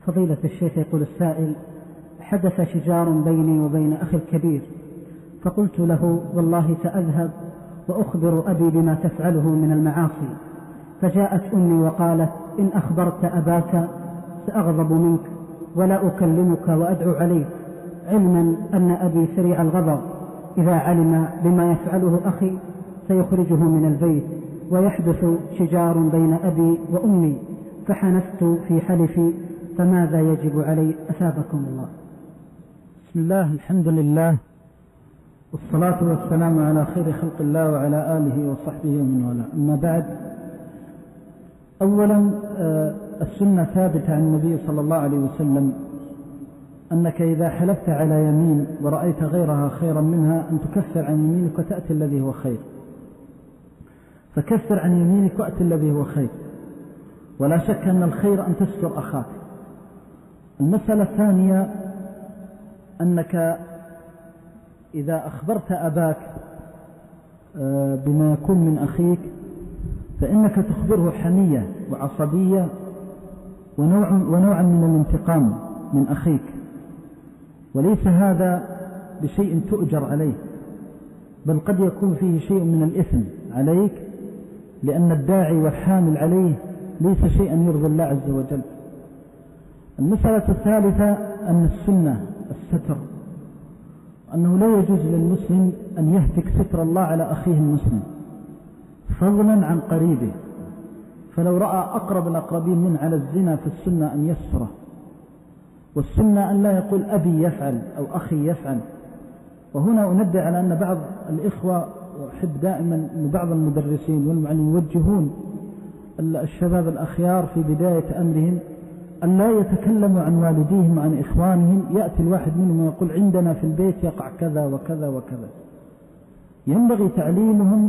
فضيلة الشيخ، يقول السائل: حدث شجار بيني وبين أخي الكبير، فقلت له: والله سأذهب وأخبر أبي بما تفعله من المعاصي. فجاءت أمي وقالت: إن أخبرت أباك سأغضب منك ولا أكلمك وأدعو عليك، علما أن أبي سريع الغضب، إذا علم بما يفعله أخي سيخرجه من البيت ويحدث شجار بين أبي وأمي، فحنست في حلفي، فماذا يجب علي؟ أثابكم الله. بسم الله، الحمد لله، والصلاة والسلام على خير خلق الله وعلى آله وصحبه ومن والاه. أما بعد، أولا السنة ثابتة عن النبي صلى الله عليه وسلم أنك إذا حلفت على يمين ورأيت غيرها خيرا منها أن تكفر عن يمينك وتأتي الذي هو خير، فكفر عن يمينك وأتي الذي هو خير، ولا شك أن الخير أن تستر أخاك. المسألة الثانية أنك إذا أخبرت أباك بما يكون من أخيك فإنك تخبره حمية وعصبية ونوعا من الانتقام من أخيك، وليس هذا بشيء تؤجر عليه، بل قد يكون فيه شيء من الإثم عليك، لأن الداعي والحامل عليه ليس شيئا يرضي الله عز وجل. المسألة الثالثة أن السنة الستر، أنه لا يجوز للمسلم أن يهتك ستر الله على أخيه المسلم فضلا عن قريبه، فلو رأى أقرب الأقربين من على الزنا في السنة أن يستره، والسنة أن لا يقول أبي يفعل أو أخي يفعل. وهنا أنبه على أن بعض الإخوة، وأحب دائما أن بعض المدرسين والمعلمين يوجهون الشباب الأخيار في بداية أمرهم أن لا يتكلموا عن والديهم وعن إخوانهم. يأتي الواحد منهم ويقول: عندنا في البيت يقع كذا وكذا وكذا. ينبغي تعليمهم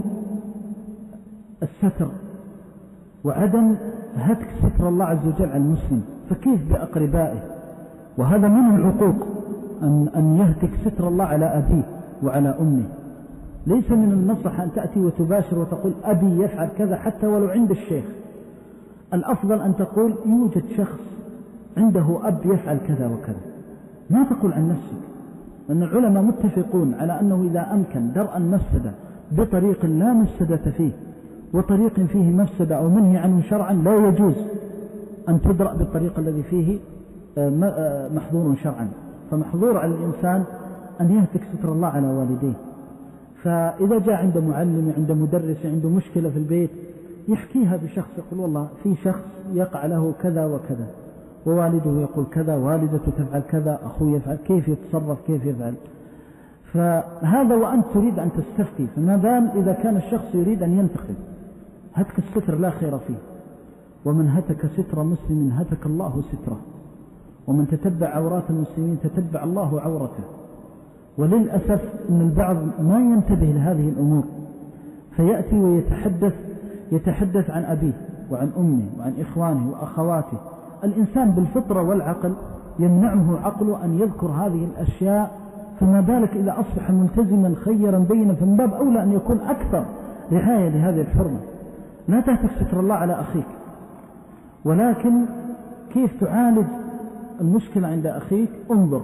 الستر وعدم هتك ستر الله عز وجل على المسلم، فكيف بأقربائه؟ وهذا منه العقوق أن يهتك ستر الله على أبيه وعلى أمه. ليس من النصح أن تأتي وتباشر وتقول أبي يفعل كذا حتى ولو عند الشيخ. الأفضل أن تقول يوجد شخص عنده أب يفعل كذا وكذا، ما تقول عن نفسك، لأن العلماء متفقون على أنه إذا أمكن درء المفسدة بطريق لا مفسدة فيه وطريق فيه مفسدة أو منهي عنه شرعا لا يجوز أن تدرأ بالطريق الذي فيه محظور شرعا. فمحظور على الإنسان أن يهتك ستر الله على والديه. فإذا جاء عند معلم، عند مدرس، عنده مشكلة في البيت، يحكيها بشخص، يقول: والله في شخص يقع له كذا وكذا، ووالده يقول كذا، والدته تفعل كذا، أخوه يفعل، كيف يتصرف، كيف يفعل. فهذا وأنت تريد أن تستفتي، فما دام إذا كان الشخص يريد أن ينتقل، هتك الستر لا خير فيه. ومن هتك ستر مسلم هتك الله ستره، ومن تتبع عورات المسلمين تتبع الله عورته. وللأسف أن البعض ما ينتبه لهذه الأمور، فيأتي ويتحدث عن أبيه وعن أمه وعن إخوانه وأخواته. الإنسان بالفطرة والعقل يمنعه عقله أن يذكر هذه الأشياء، فما بالك إذا أصبح ملتزما خيرا بينا، فمن باب أولى أن يكون أكثر رعاية لهذه الحرمة. لا تهتك ستر الله على أخيك، ولكن كيف تعالج المشكلة عند أخيك؟ انظر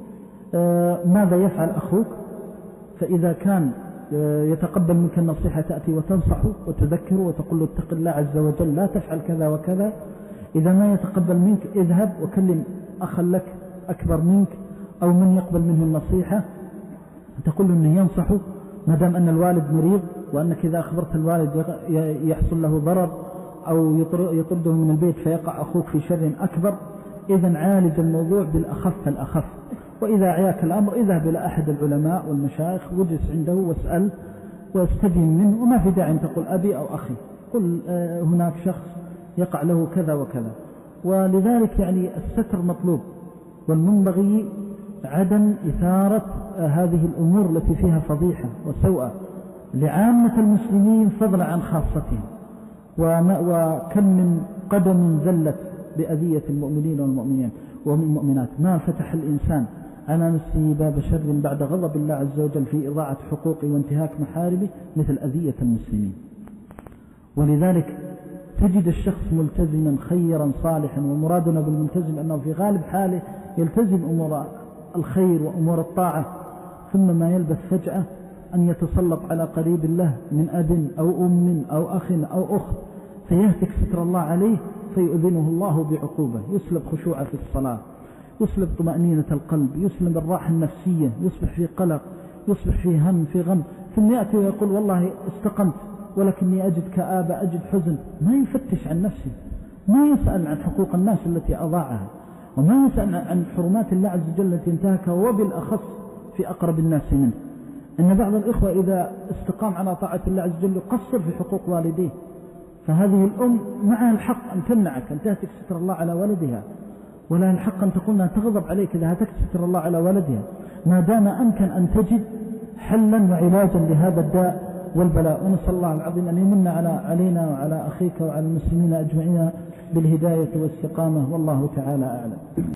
ماذا يفعل أخوك، فإذا كان يتقبل منك النصيحة تأتي وتنصحه وتذكره وتقول له: اتق الله عز وجل، لا تفعل كذا وكذا. إذا ما يتقبل منك اذهب وكلم أخا لك أكبر منك أو من يقبل منه النصيحة، تقول له أنه ينصحه، ما دام أن الوالد مريض، وأنك إذا أخبرت الوالد يحصل له ضرر أو يطرده من البيت فيقع أخوك في شر أكبر. إذن عالج الموضوع بالأخف فالأخف. وإذا عياك الأمر اذهب إلى أحد العلماء والمشايخ واجلس عنده واسأل واستبين منه، وما في داعي أن تقول أبي أو أخي، قل هناك شخص يقع له كذا وكذا. ولذلك يعني الستر مطلوب، والمنبغي عدم إثارة هذه الأمور التي فيها فضيحة وسوء لعامة المسلمين فضلا عن خاصتهم. وكم من قدم زلت بأذية المؤمنين والمؤمنات، ما فتح الإنسان على نفسه باب شر بعد غضب الله عز وجل في إضاعة حقوقه وانتهاك محارمه مثل أذية المسلمين. ولذلك تجد الشخص ملتزما خيرا صالحا، ومرادنا بالملتزم أنه في غالب حاله يلتزم أمور الخير وأمور الطاعة، ثم ما يلبث فجأة أن يتسلط على قريب له من أب أو أم أو أخ أو أخت فيهتك ستر الله عليه فيؤذنه الله بعقوبة، يسلب خشوعه في الصلاة، يسلب طمأنينة القلب، يسلب الراحة النفسية، يصبح في قلق، يصبح في هم في غم، ثم يأتي ويقول والله استقمت ولكني أجد كآبة أجد حزن. ما يفتش عن نفسه، ما يسأل عن حقوق الناس التي أضاعها، وما يسأل عن حرمات الله عز وجل التي انتهكها، وبالأخص في أقرب الناس منه. إن بعض الإخوة إذا استقام على طاعة الله عز وجل يقصر في حقوق والديه، فهذه الأم معها الحق أن تمنعك أن تهتك ستر الله على ولدها، ولا الحق أن تقول أنها تغضب عليك إذا هتكت ستر الله على ولدها، ما دام أمكن أن تجد حلا وعلاجا لهذا الداء والبلاء. ونسأل الله العظيم أن يمن علينا وعلى أخيك وعلى المسلمين أجمعين بالهداية والاستقامة، والله تعالى أعلم.